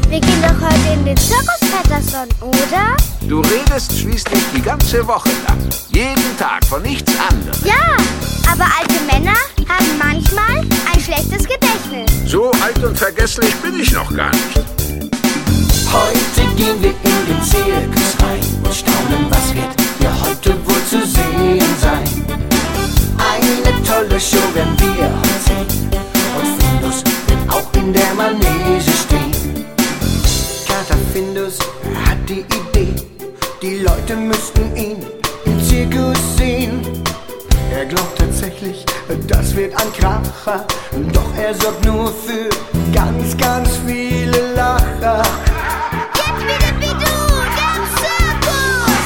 Wir gehen doch heute in den Zirkus, Patterson, oder? Du redest schließlich die ganze Woche lang. Jeden Tag von nichts anderem. Ja, aber alte Männer haben manchmal ein schlechtes Gedächtnis. So alt und vergesslich bin ich noch gar nicht. Heute gehen wir in den Zirkus rein und staunen, was wird hier heute wohl zu sehen sein. Eine tolle Show werden wir heute sehen und Findus wird auch in der Manege stehen. Kater Findus hat die Idee, die Leute müssten ihn im Zirkus sehen. Er glaubt tatsächlich, das wird ein Kracher, doch er sorgt nur für ganz, ganz viele Lacher. Jetzt wieder wie du, der Zirkus!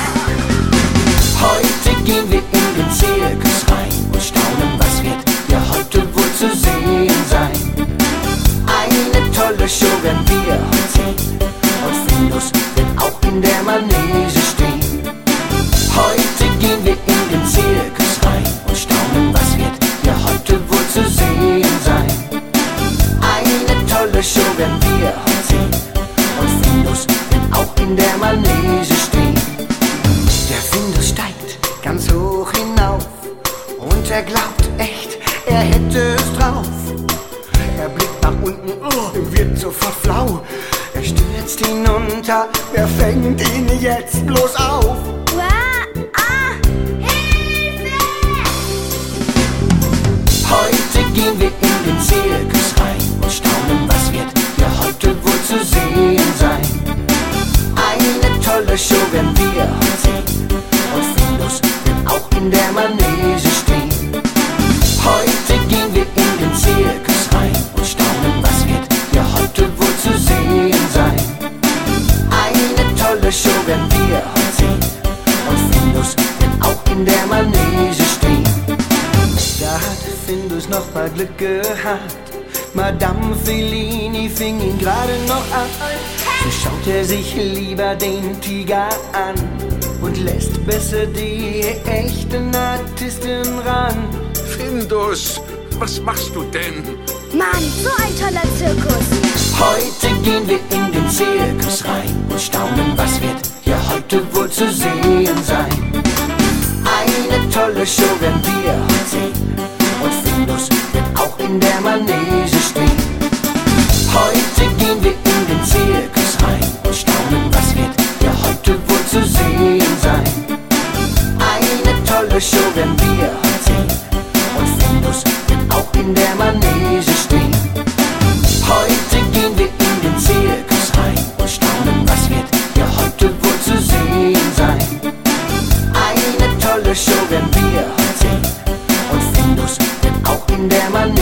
Heute gehen wir in den Zirkus rein und staunen, was wird hier heute wohl zu sehen sein. Eine tolle Show werden wir heute sehen und Findus wird auch in der Manege stehen. Heute gehen wir in den Zirkus rein und staunen, was wird hier heute wohl zu sehen sein. Eine tolle Show werden wir heute sehen und Findus wird auch in der Manege stehen. Der Findus steigt ganz hoch hinauf und er glaubt echt, er hätte es drauf. Er blickt nach unten, wird sofort flau. Er stürzt hinunter, wer fängt ihn jetzt bloß auf? Hilfe! Heute gehen wir in den Zirkus rein und staunen, was wird hier heute wohl zu sehen sein. Eine tolle Show werden wir heute sehen und Findus wird auch in der Manege stehen. Heute gehen wir in den Zirkus rein und staunen, was wird hier heute wohl zu sehen sein. Eine tolle Show werden wir heute sehen und Findus wird auch in der Manege stehen. Da hat Findus noch mal Glück gehabt. Madame Fellini fing ihn gerade noch an. So schaut er sich lieber den Tiger an und lässt besser die echten Artisten ran. Findus, was machst du denn? Mann, so ein toller Zirkus! Heute gehen wir in den Zirkus rein und staunen, was wird hier heute wohl zu sehen sein. Eine tolle Show werden wir heute sehen und Findus wird auch in der Manege stehen. Heute gehen wir in den Zirkus rein und staunen, was wird hier heute wohl zu sehen sein. Eine tolle Show werden wir heute sehen und Findus wird auch in der Manege stehen. Heute gehen wir in den Zirkus rein und staunen, was wird hier heute wohl zu sehen sein. Eine tolle Show werden wir heute sehen und Findus wird auch in der Manege